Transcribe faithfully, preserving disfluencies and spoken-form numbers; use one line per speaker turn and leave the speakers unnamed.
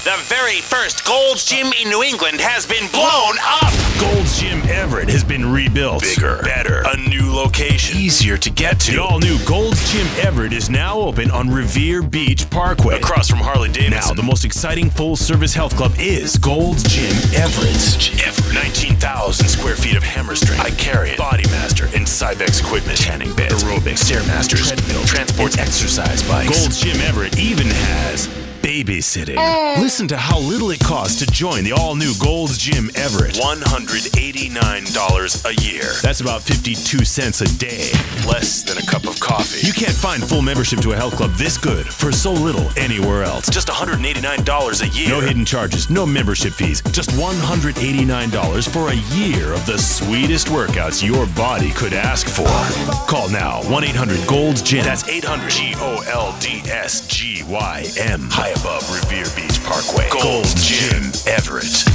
The very first Gold's Gym in New England has been blown up.
Gold's Gym Everett has been rebuilt.
Bigger, better, a new location, easier to get to.
The all-new Gold's Gym Everett is now open on Revere Beach Parkway,
across from Harley Davidson.
Now, the most exciting full-service health club is Gold's Gym Everett.
Everett. nineteen thousand square feet of hammer strength, iCarriot, Bodymaster, and Cybex equipment, tanning beds, aerobics, Stairmasters, treadmill, transport, exercise bikes.
Gold's Gym Everett even has babysitting. Listen to how little it costs to join the all-new Gold's Gym Everett.
one hundred eighty-nine dollars a year.
That's about fifty-two cents a day.
Less than a cup of coffee.
You can't find full membership to a health club this good for so little anywhere else.
Just one hundred eighty-nine dollars a year.
No hidden charges, no membership fees. Just one hundred eighty-nine dollars for a year of the sweetest workouts your body could ask for. Call now, one eight hundred Gold's Gym.
That's eight hundred G O L D S G Y M. High above Revere Beach Parkway. Gold's Gym Everett.